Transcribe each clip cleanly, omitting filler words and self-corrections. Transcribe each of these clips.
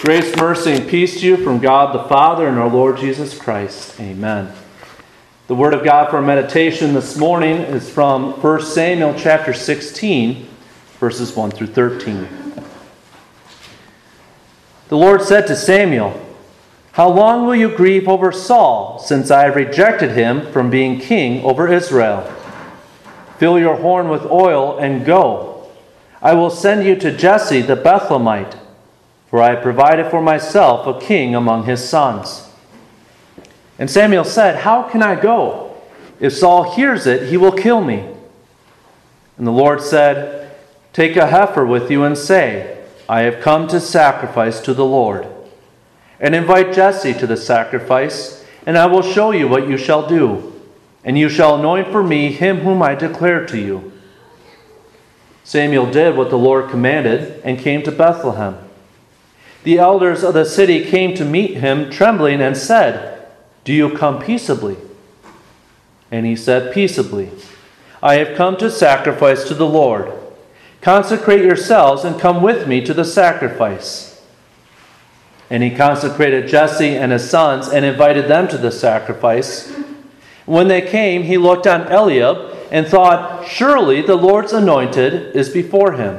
Grace, mercy, and peace to you from God the Father and our Lord Jesus Christ. Amen. The Word of God for our meditation this morning is from 1 Samuel chapter 16, verses 1 through 13. The Lord said to Samuel, "How long will you grieve over Saul, since I have rejected him from being king over Israel? Fill your horn with oil and go. I will send you to Jesse the Bethlehemite, for I have provided for myself a king among his sons." And Samuel said, "How can I go? If Saul hears it, he will kill me." And the Lord said, "Take a heifer with you and say, 'I have come to sacrifice to the Lord.' And invite Jesse to the sacrifice, and I will show you what you shall do. And you shall anoint for me him whom I declare to you." Samuel did what the Lord commanded and came to Bethlehem. The elders of the city came to meet him, trembling, and said, "Do you come peaceably?" And he said, "Peaceably. I have come to sacrifice to the Lord. Consecrate yourselves and come with me to the sacrifice." And he consecrated Jesse and his sons and invited them to the sacrifice. When they came, he looked on Eliab and thought, "Surely the Lord's anointed is before him."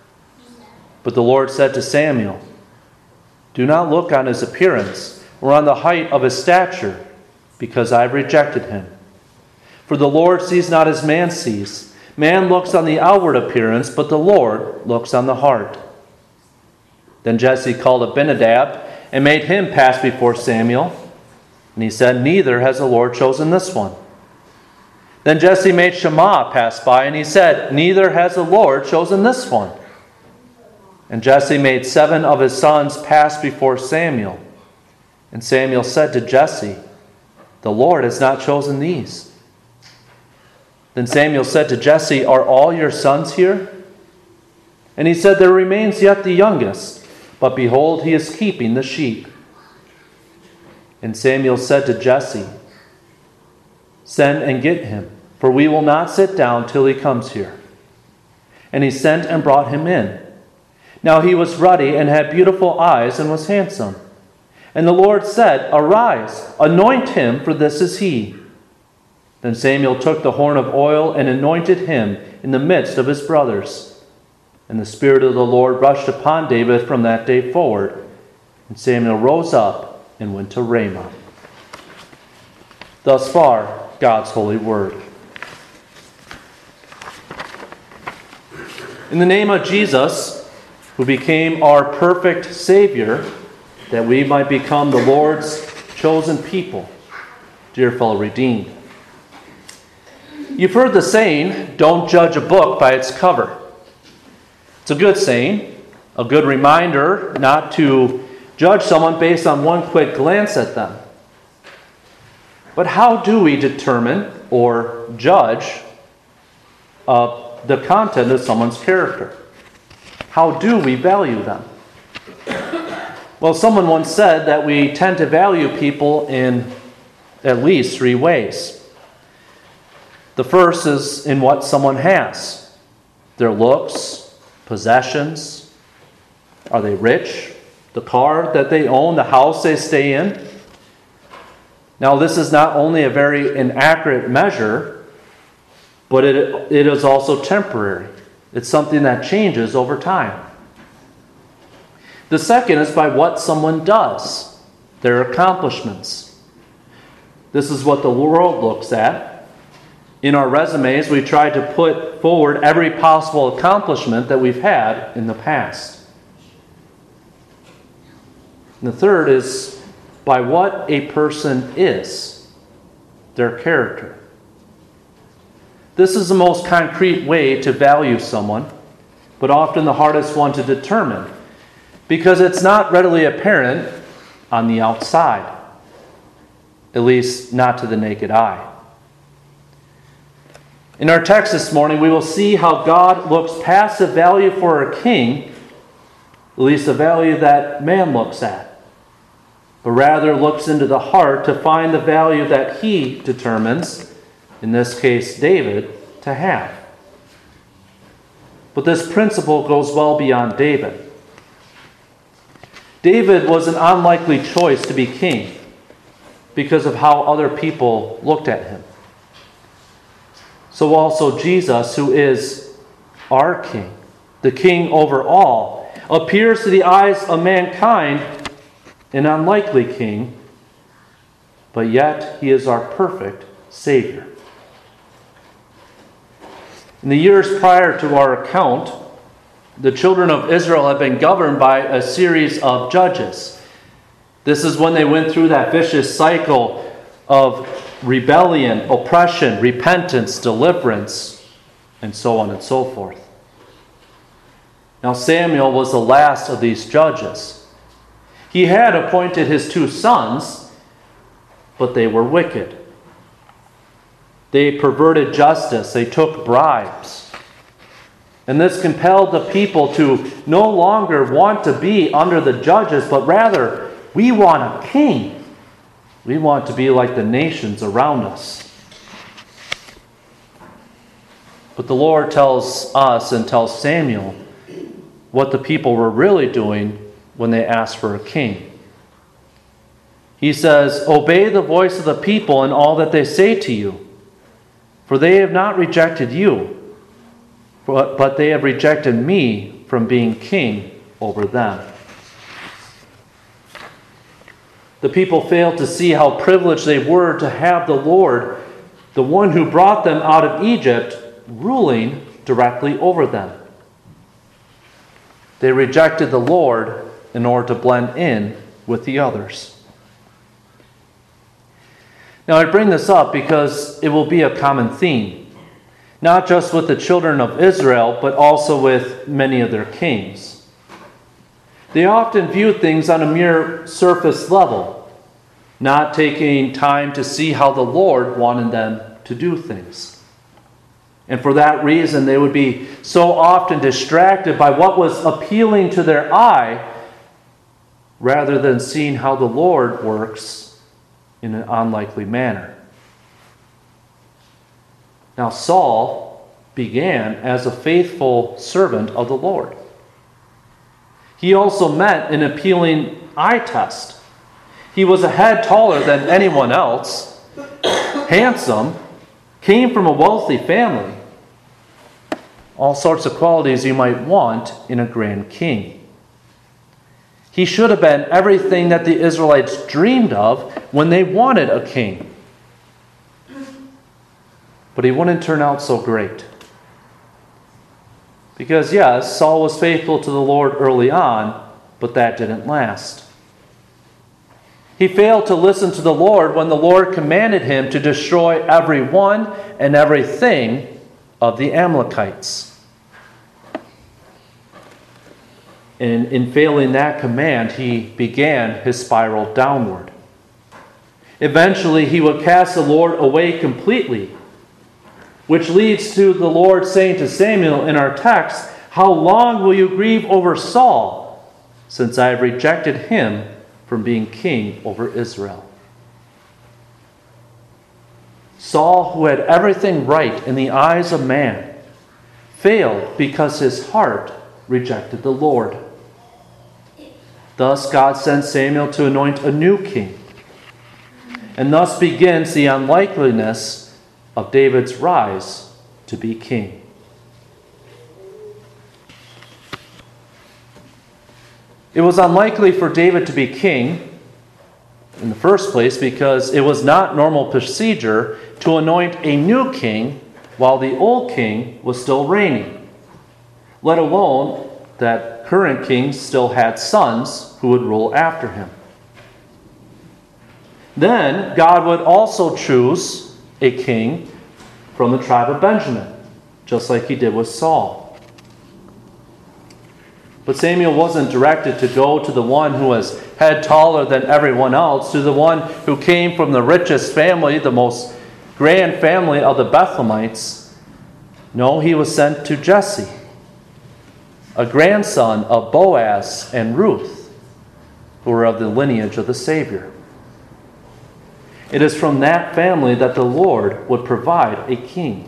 But the Lord said to Samuel, "Do not look on his appearance or on the height of his stature, because I have rejected him. For the Lord sees not as man sees. Man looks on the outward appearance, but the Lord looks on the heart." Then Jesse called Abinadab and made him pass before Samuel. And he said, "Neither has the Lord chosen this one." Then Jesse made Shammah pass by, and he said, "Neither has the Lord chosen this one." And Jesse made 7 of his sons pass before Samuel. And Samuel said to Jesse, "The Lord has not chosen these." Then Samuel said to Jesse, "Are all your sons here?" And he said, "There remains yet the youngest, but behold, he is keeping the sheep." And Samuel said to Jesse, "Send and get him, for we will not sit down till he comes here." And he sent and brought him in. Now he was ruddy and had beautiful eyes and was handsome. And the Lord said, "Arise, anoint him, for this is he." Then Samuel took the horn of oil and anointed him in the midst of his brothers. And the Spirit of the Lord rushed upon David from that day forward. And Samuel rose up and went to Ramah. Thus far, God's holy word. In the name of Jesus, who became our perfect Savior, that we might become the Lord's chosen people, dear fellow redeemed. You've heard the saying, "Don't judge a book by its cover." It's a good saying, a good reminder not to judge someone based on one quick glance at them. But how do we determine or judge the content of someone's character? How do we value them? Well, someone once said that we tend to value people in at least 3 ways. The first is in what someone has: their looks, possessions. Are they rich? The car that they own, the house they stay in. Now, this is not only a very inaccurate measure, but it is also temporary. It's something that changes over time. The second is by what someone does, their accomplishments. This is what the world looks at. In our resumes, we try to put forward every possible accomplishment that we've had in the past. And the third is by what a person is, their character. This is the most concrete way to value someone, but often the hardest one to determine, because it's not readily apparent on the outside, at least not to the naked eye. In our text this morning, we will see how God looks past the value for a king, at least the value that man looks at, but rather looks into the heart to find the value that he determines, in this case David, to have. But this principle goes well beyond David. David was an unlikely choice to be king because of how other people looked at him. So also Jesus, who is our king, the king over all, appears to the eyes of mankind an unlikely king, but yet he is our perfect Savior. In the years prior to our account, the children of Israel have been governed by a series of judges. This is when they went through that vicious cycle of rebellion, oppression, repentance, deliverance, and so on and so forth. Now Samuel was the last of these judges. He had appointed his 2 sons, but they were wicked. They perverted justice. They took bribes. And this compelled the people to no longer want to be under the judges, but rather, we want a king. We want to be like the nations around us. But the Lord tells us and tells Samuel what the people were really doing when they asked for a king. He says, "Obey the voice of the people in all that they say to you, for they have not rejected you, but they have rejected me from being king over them." The people failed to see how privileged they were to have the Lord, the one who brought them out of Egypt, ruling directly over them. They rejected the Lord in order to blend in with the others. Now I bring this up because it will be a common theme, not just with the children of Israel, but also with many of their kings. They often viewed things on a mere surface level, not taking time to see how the Lord wanted them to do things. And for that reason, they would be so often distracted by what was appealing to their eye, rather than seeing how the Lord works in an unlikely manner. Now Saul began as a faithful servant of the Lord. He also met an appealing eye test. He was a head taller than anyone else, handsome, came from a wealthy family. All sorts of qualities you might want in a grand king. He should have been everything that the Israelites dreamed of when they wanted a king. But he wouldn't turn out so great. Because yes, Saul was faithful to the Lord early on, but that didn't last. He failed to listen to the Lord when the Lord commanded him to destroy everyone and everything of the Amalekites. And in failing that command, he began his spiral downward. Eventually, he would cast the Lord away completely, which leads to the Lord saying to Samuel in our text, "How long will you grieve over Saul, since I have rejected him from being king over Israel?" Saul, who had everything right in the eyes of man, failed because his heart rejected the Lord. Thus God sent Samuel to anoint a new king. And thus begins the unlikeliness of David's rise to be king. It was unlikely for David to be king in the first place because it was not normal procedure to anoint a new king while the old king was still reigning, let alone that current king still had sons who would rule after him. Then God would also choose a king from the tribe of Benjamin, just like he did with Saul. But Samuel wasn't directed to go to the one who was head taller than everyone else, to the one who came from the richest family, the most grand family of the Bethlehemites. No, he was sent to Jesse, a grandson of Boaz and Ruth, who were of the lineage of the Savior. It is from that family that the Lord would provide a king.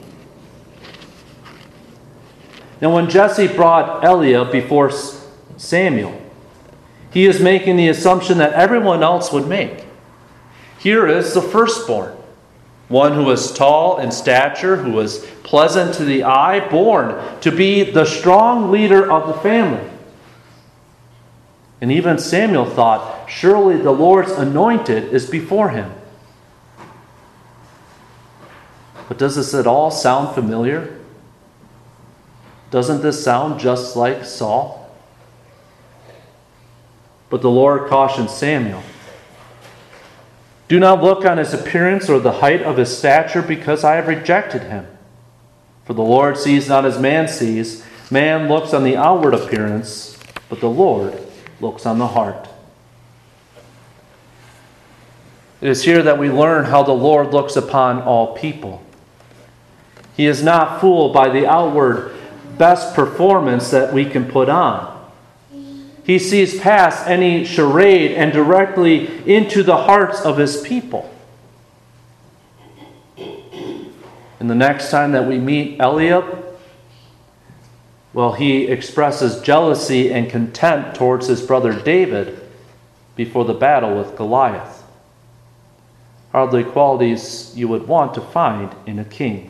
Now when Jesse brought Eliab before Samuel, He is making the assumption that everyone else would make. Here is the firstborn, one who was tall in stature, who was pleasant to the eye, born to be the strong leader of the family. And even Samuel thought, surely the Lord's anointed is before him. But does this at all sound familiar? Doesn't this sound just like Saul? But the Lord cautioned Samuel, do not look on his appearance or the height of his stature, because I have rejected him. For the Lord sees not as man sees. Man looks on the outward appearance, but the Lord looks on the heart. It is here that we learn how the Lord looks upon all people. He is not fooled by the outward best performance that we can put on. He sees past any charade and directly into the hearts of his people. And the next time that we meet Eliab, well, he expresses jealousy and contempt towards his brother David before the battle with Goliath. Hardly qualities you would want to find in a king.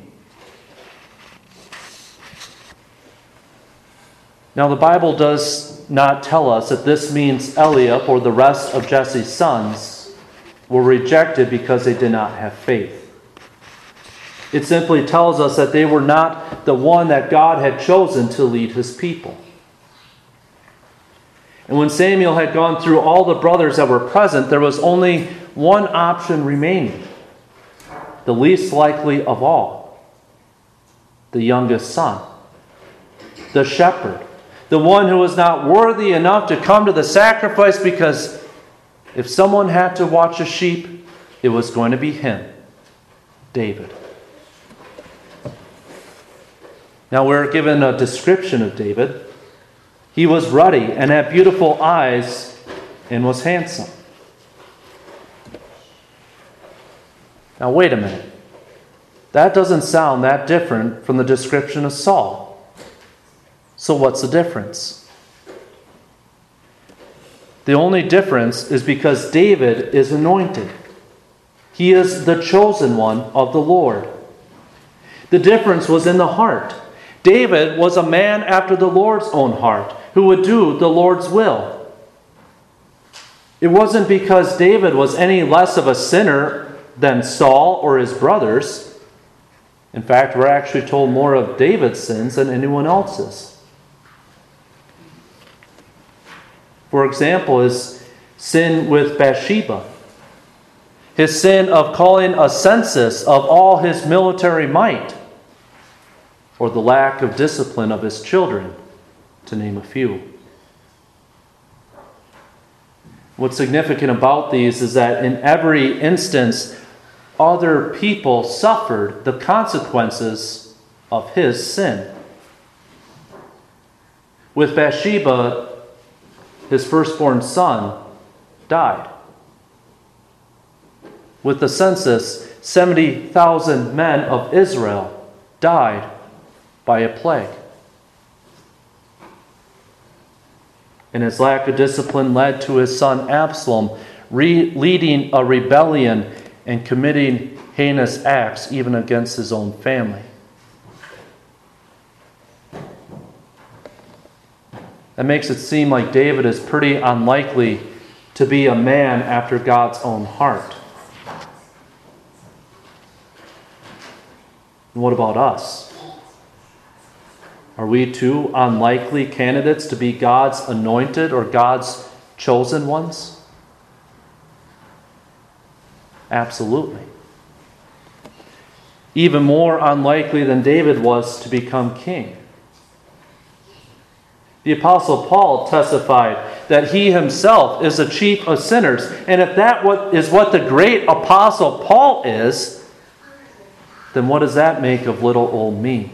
Now, the Bible does not tell us that this means Eliab or the rest of Jesse's sons were rejected because they did not have faith. It simply tells us that they were not the one that God had chosen to lead his people. And when Samuel had gone through all the brothers that were present, there was only one option remaining, the least likely of all, the youngest son, the shepherd. The one who was not worthy enough to come to the sacrifice, because if someone had to watch a sheep, it was going to be him, David. Now we're given a description of David. He was ruddy and had beautiful eyes and was handsome. Now wait a minute. That doesn't sound that different from the description of Saul. So what's the difference? The only difference is because David is anointed. He is the chosen one of the Lord. The difference was in the heart. David was a man after the Lord's own heart, who would do the Lord's will. It wasn't because David was any less of a sinner than Saul or his brothers. In fact, we're actually told more of David's sins than anyone else's. For example, his sin with Bathsheba, his sin of calling a census of all his military might, or the lack of discipline of his children, to name a few. What's significant about these is that in every instance, other people suffered the consequences of his sin. With Bathsheba, his firstborn son died. With the census, 70,000 men of Israel died by a plague. And his lack of discipline led to his son Absalom leading a rebellion and committing heinous acts even against his own family. That makes it seem like David is pretty unlikely to be a man after God's own heart. And what about us? Are we too unlikely candidates to be God's anointed or God's chosen ones? Absolutely. Even more unlikely than David was to become king. The Apostle Paul testified that he himself is the chief of sinners. And if that is what the great Apostle Paul is, then what does that make of little old me?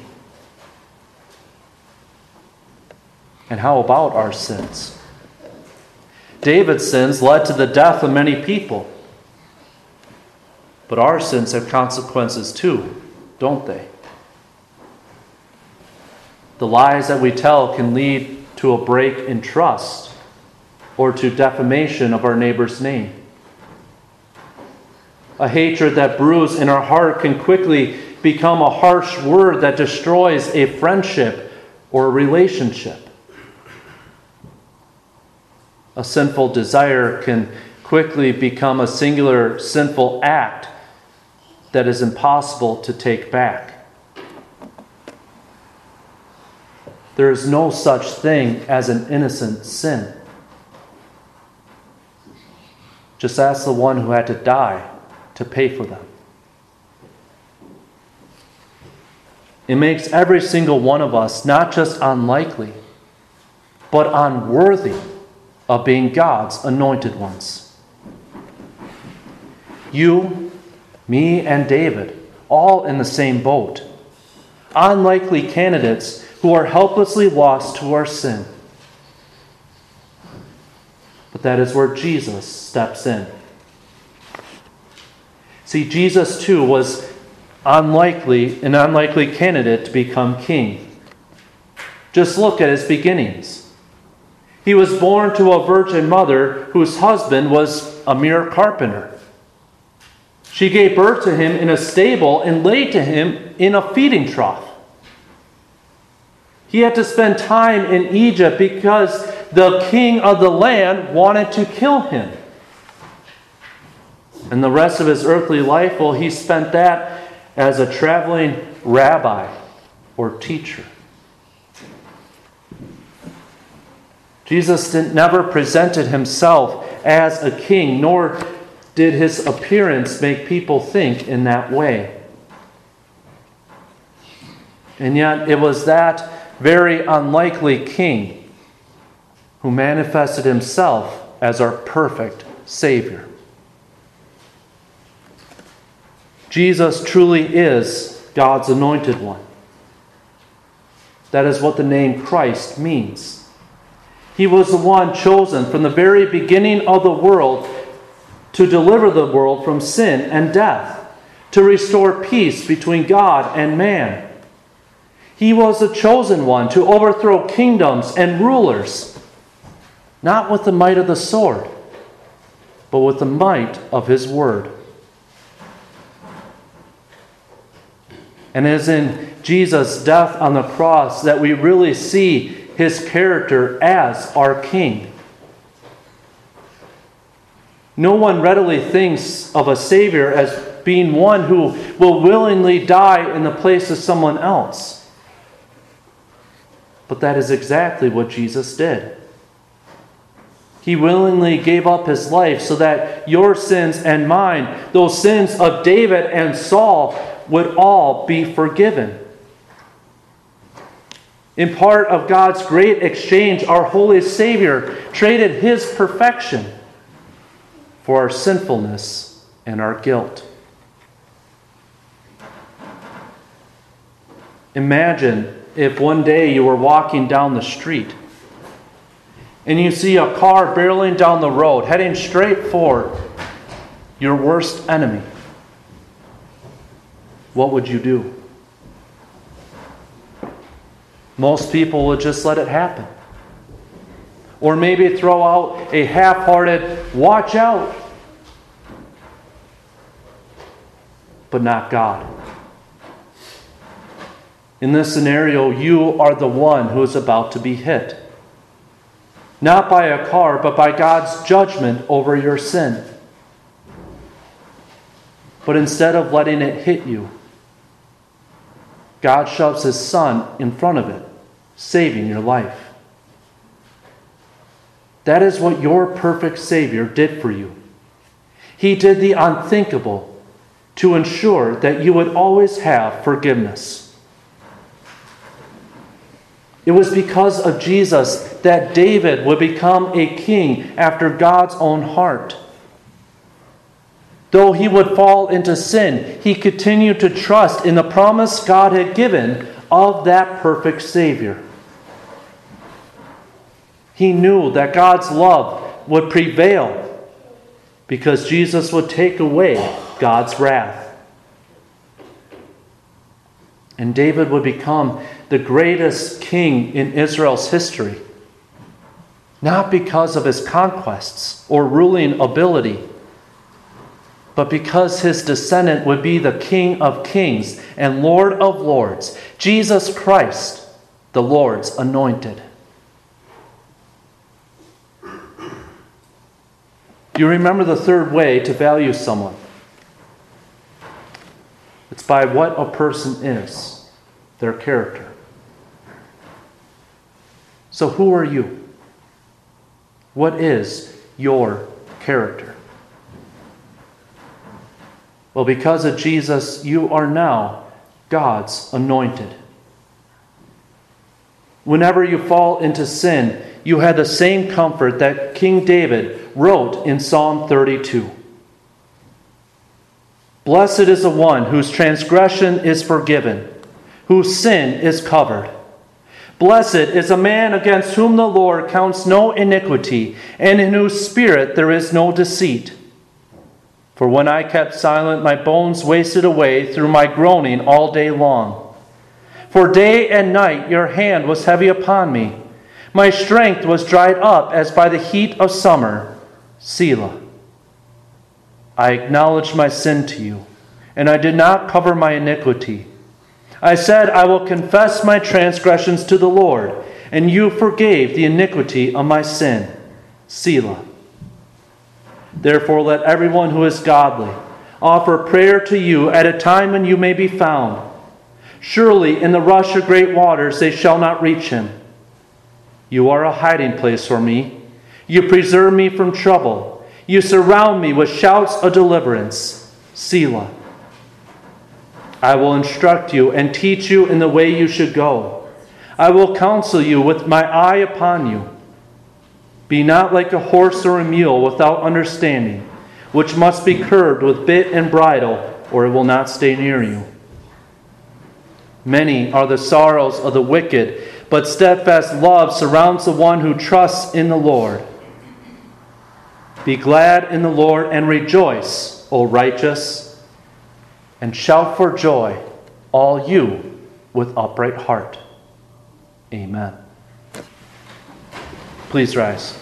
And how about our sins? David's sins led to the death of many people. But our sins have consequences too, don't they? The lies that we tell can lead to a break in trust or to defamation of our neighbor's name. A hatred that brews in our heart can quickly become a harsh word that destroys a friendship or a relationship. A sinful desire can quickly become a singular sinful act that is impossible to take back. There is no such thing as an innocent sin. Just ask the one who had to die to pay for them. It makes every single one of us not just unlikely, but unworthy of being God's anointed ones. You, me, and David, all in the same boat. Unlikely candidates who are helplessly lost to our sin. But that is where Jesus steps in. See, Jesus too was an unlikely candidate to become king. Just look at his beginnings. He was born to a virgin mother whose husband was a mere carpenter. She gave birth to him in a stable and laid to him in a feeding trough. He had to spend time in Egypt because the king of the land wanted to kill him. And the rest of his earthly life, well, he spent that as a traveling rabbi or teacher. Jesus never presented himself as a king, nor did his appearance make people think in that way. And yet it was that very unlikely king who manifested himself as our perfect Savior. Jesus truly is God's anointed one. That is what the name Christ means. He was the one chosen from the very beginning of the world to deliver the world from sin and death, to restore peace between God and man. He was the chosen one to overthrow kingdoms and rulers, not with the might of the sword, but with the might of his word. And it is in Jesus' death on the cross that we really see his character as our king. No one readily thinks of a Savior as being one who will willingly die in the place of someone else. But that is exactly what Jesus did. He willingly gave up his life so that your sins and mine, those sins of David and Saul, would all be forgiven. In part of God's great exchange, our holy Savior traded his perfection for our sinfulness and our guilt. Imagine if one day you were walking down the street and you see a car barreling down the road, heading straight for your worst enemy. What would you do? Most people would just let it happen. Or maybe throw out a half-hearted, "Watch out!" But not God. In this scenario, you are the one who is about to be hit. Not by a car, but by God's judgment over your sin. But instead of letting it hit you, God shoves his Son in front of it, saving your life. That is what your perfect Savior did for you. He did the unthinkable to ensure that you would always have forgiveness. It was because of Jesus that David would become a king after God's own heart. Though he would fall into sin, he continued to trust in the promise God had given of that perfect Savior. He knew that God's love would prevail because Jesus would take away God's wrath. And David would become the greatest king in Israel's history. not because of his conquests or ruling ability, but because his descendant would be the King of kings and Lord of lords, Jesus Christ, the Lord's anointed. You remember the third way to value someone. It's by what a person is, their character. So who are you? What is your character? Well, because of Jesus, you are now God's anointed. Whenever you fall into sin, you have the same comfort that King David wrote in Psalm 32. Blessed is the one whose transgression is forgiven, whose sin is covered. Blessed is a man against whom the Lord counts no iniquity, and in whose spirit there is no deceit. For when I kept silent, my bones wasted away through my groaning all day long. For day and night your hand was heavy upon me. My strength was dried up as by the heat of summer. Selah. I acknowledged my sin to you, and I did not cover my iniquity. I said, I will confess my transgressions to the Lord, and you forgave the iniquity of my sin. Selah. Therefore let everyone who is godly offer prayer to you at a time when you may be found. Surely in the rush of great waters they shall not reach him. You are a hiding place for me. You preserve me from trouble. You surround me with shouts of deliverance. Selah. I will instruct you and teach you in the way you should go. I will counsel you with my eye upon you. Be not like a horse or a mule without understanding, which must be curbed with bit and bridle, or it will not stay near you. Many are the sorrows of the wicked, but steadfast love surrounds the one who trusts in the Lord. Be glad in the Lord and rejoice, O righteous, and shout for joy, all you with upright heart. Amen. Please rise.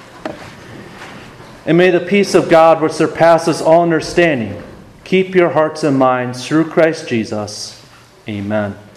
And may the peace of God, which surpasses all understanding, keep your hearts and minds through Christ Jesus. Amen.